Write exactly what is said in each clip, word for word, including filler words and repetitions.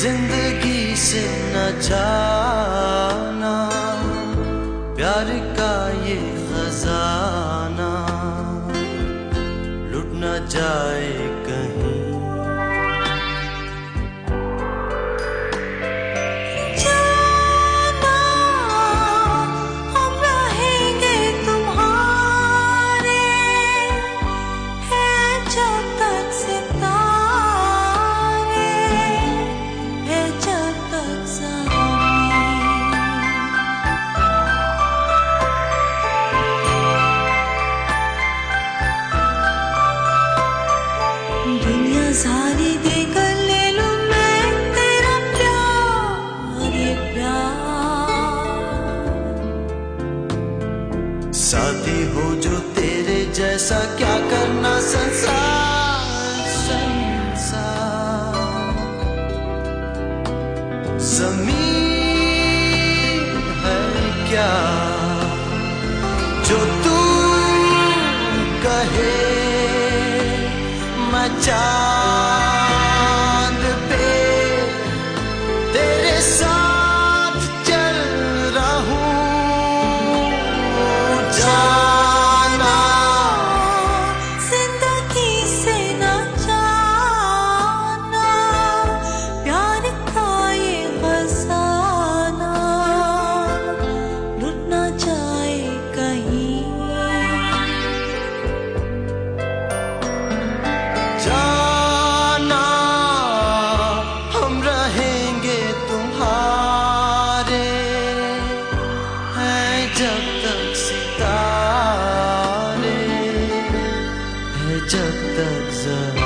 जिंदगी से न जाना, प्यार का ये खजाना लुट न जाए कहीं। सारी देकर ले लूं मैं तेरा प्यार, ये प्यार। साथी हो जो तेरे जैसा, क्या करना संसार संसार। ज़मीन है क्या जो तू कहे, मैं चांद पे तेरे साथ चल रहा हूँ। जाना जिंदगी से न जाना, प्यार का ये खजाना लुट न जाए कहीं। जाना हम रहेंगे तुम्हारे, हैं जब तक सितारे, है जब तक ज़मीं।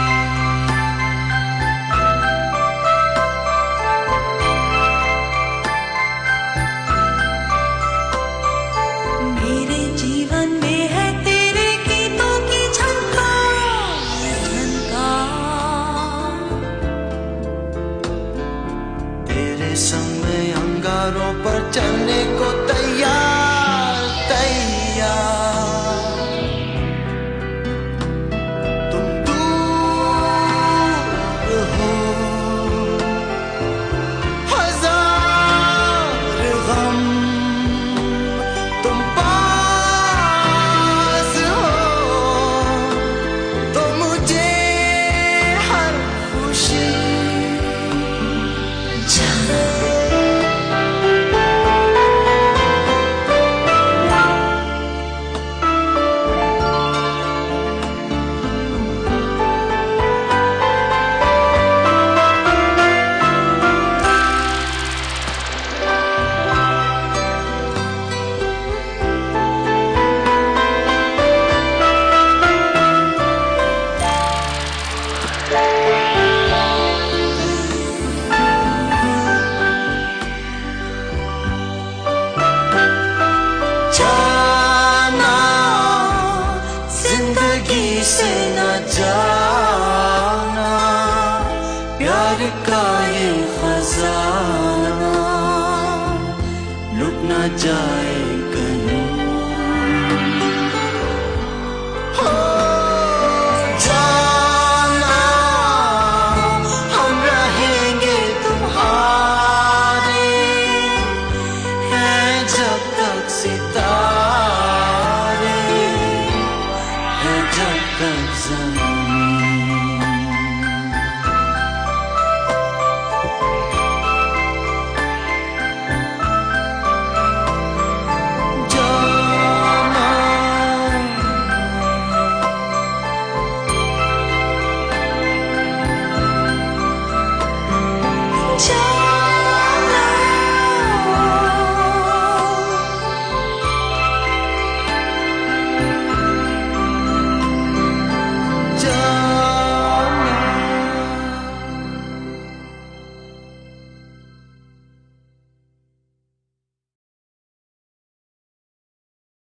मेरे जीवन में है तेरे गीतों की झनकार झनकार। तेरे संग में अंगारों पर चलने को तैयार तैयार। तुम दूर हो, हजार गम तुम पास हो, तो मुझे हर खुशी। जाना जिंदगी से न जाना, प्यार का ये खजाना लुट न जाए